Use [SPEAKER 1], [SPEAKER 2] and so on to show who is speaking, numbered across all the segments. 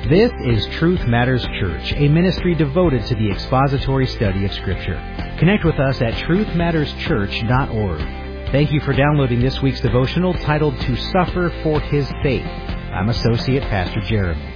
[SPEAKER 1] This is Truth Matters Church, a ministry devoted to the expository study of Scripture. Connect with us at truthmatterschurch.org. Thank you for downloading this week's devotional titled To Suffer for His Faith. I'm Associate Pastor Jeremy.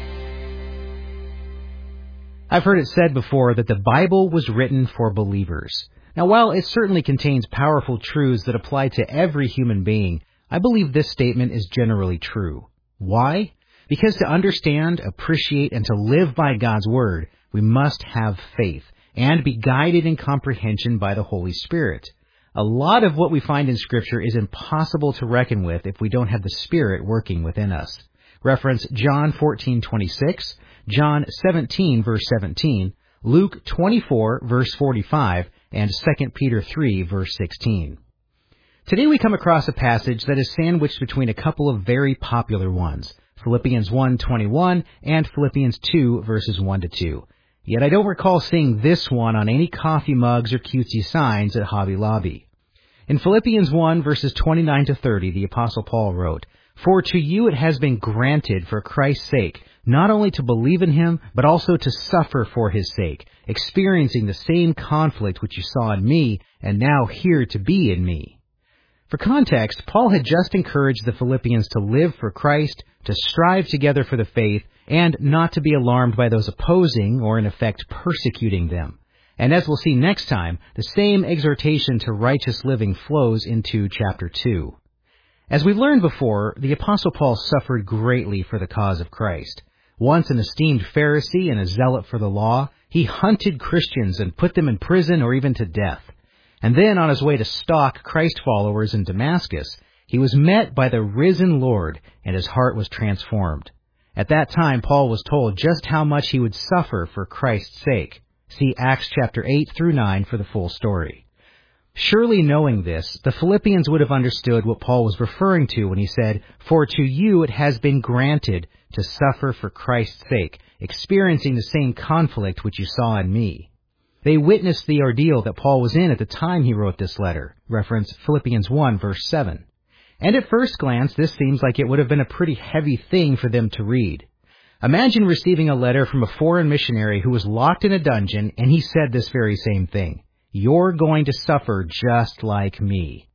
[SPEAKER 1] I've heard it said before that the Bible was written for believers. Now, while it certainly contains powerful truths that apply to every human being, I believe this statement is generally true. Why? Because to understand, appreciate, and to live by God's Word, we must have faith and be guided in comprehension by the Holy Spirit. A lot of what we find in Scripture is impossible to reckon with if we don't have the Spirit working within us. Reference John 14:26, John 17, verse 17, Luke 24, verse 45, and 2 Peter 3, verse 16. Today we come across a passage that is sandwiched between a couple of very popular ones, Philippians 1:21 and Philippians 2, verses 1-2. Yet I don't recall seeing this one on any coffee mugs or cutesy signs at Hobby Lobby. In Philippians 1, verses 29-30, the Apostle Paul wrote, "For to you it has been granted for Christ's sake, not only to believe in Him, but also to suffer for His sake, experiencing the same conflict which you saw in me, and now here to be in me." For context, Paul had just encouraged the Philippians to live for Christ, to strive together for the faith, and not to be alarmed by those opposing or, in effect, persecuting them. And as we'll see next time, the same exhortation to righteous living flows into chapter 2. As we've learned before, the Apostle Paul suffered greatly for the cause of Christ. Once an esteemed Pharisee and a zealot for the law, he hunted Christians and put them in prison or even to death. And then on his way to stalk Christ followers in Damascus, he was met by the risen Lord, and his heart was transformed. At that time, Paul was told just how much he would suffer for Christ's sake. See Acts chapter 8-9 for the full story. Surely knowing this, the Philippians would have understood what Paul was referring to when he said, "For to you it has been granted to suffer for Christ's sake, experiencing the same conflict which you saw in me." They witnessed the ordeal that Paul was in at the time he wrote this letter, reference Philippians 1, verse 7. And at first glance, this seems like it would have been a pretty heavy thing for them to read. Imagine receiving a letter from a foreign missionary who was locked in a dungeon, and he said this very same thing. "You're going to suffer just like me."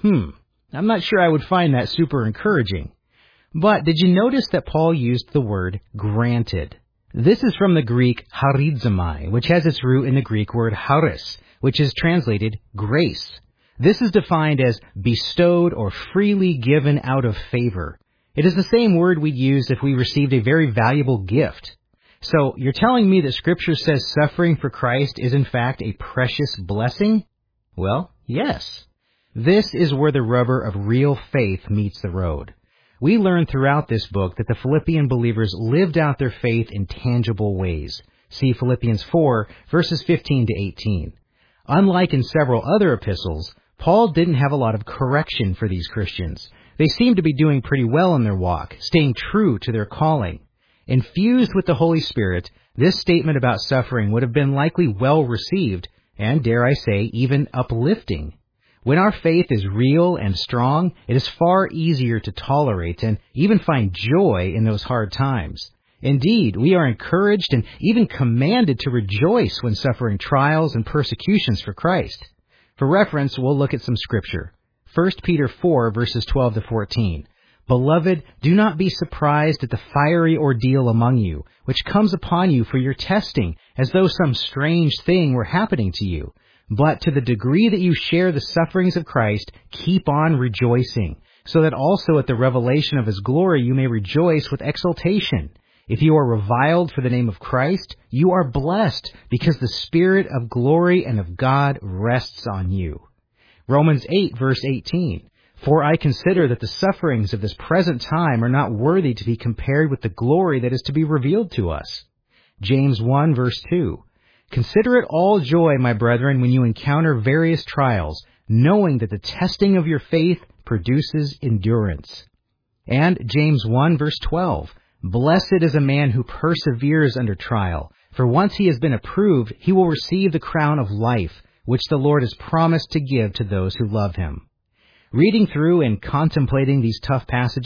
[SPEAKER 1] I'm not sure I would find that super encouraging. But did you notice that Paul used the word granted? This is from the Greek charizomai, which has its root in the Greek word charis, which is translated grace. This is defined as bestowed or freely given out of favor. It is the same word we'd use if we received a very valuable gift. So you're telling me that Scripture says suffering for Christ is in fact a precious blessing? Well, yes. This is where the rubber of real faith meets the road. We learn throughout this book that the Philippian believers lived out their faith in tangible ways. See Philippians 4, verses 15-18. Unlike in several other epistles, Paul didn't have a lot of correction for these Christians. They seemed to be doing pretty well in their walk, staying true to their calling. Infused with the Holy Spirit, this statement about suffering would have been likely well received, and dare I say, even uplifting. When our faith is real and strong, it is far easier to tolerate and even find joy in those hard times. Indeed, we are encouraged and even commanded to rejoice when suffering trials and persecutions for Christ. For reference, we'll look at some Scripture. 1 Peter 4, verses 12-14. "Beloved, do not be surprised at the fiery ordeal among you, which comes upon you for your testing, as though some strange thing were happening to you. But to the degree that you share the sufferings of Christ, keep on rejoicing, so that also at the revelation of His glory you may rejoice with exultation. If you are reviled for the name of Christ, you are blessed, because the Spirit of glory and of God rests on you." Romans 8, verse 18. "For I consider that the sufferings of this present time are not worthy to be compared with the glory that is to be revealed to us." James 1, verse 2. "Consider it all joy, my brethren, when you encounter various trials, knowing that the testing of your faith produces endurance." And James 1, verse 12. "Blessed is a man who perseveres under trial, for once he has been approved, he will receive the crown of life, which the Lord has promised to give to those who love Him." Reading through and contemplating these tough passages,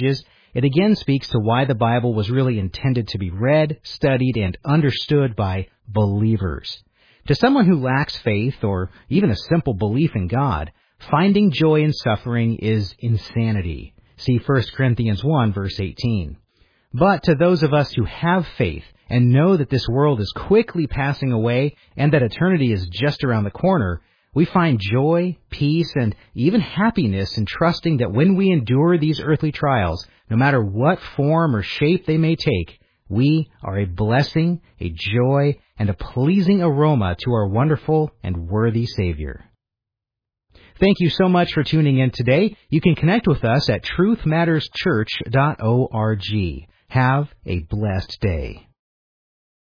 [SPEAKER 1] It again speaks to why the Bible was really intended to be read, studied, and understood by believers. To someone who lacks faith or even a simple belief in God, finding joy in suffering is insanity. See 1 Corinthians 1, verse 18. But to those of us who have faith and know that this world is quickly passing away and that eternity is just around the corner, we find joy, peace, and even happiness in trusting that when we endure these earthly trials, no matter what form or shape they may take, we are a blessing, a joy, and a pleasing aroma to our wonderful and worthy Savior. Thank you so much for tuning in today. You can connect with us at truthmatterschurch.org. Have a blessed day.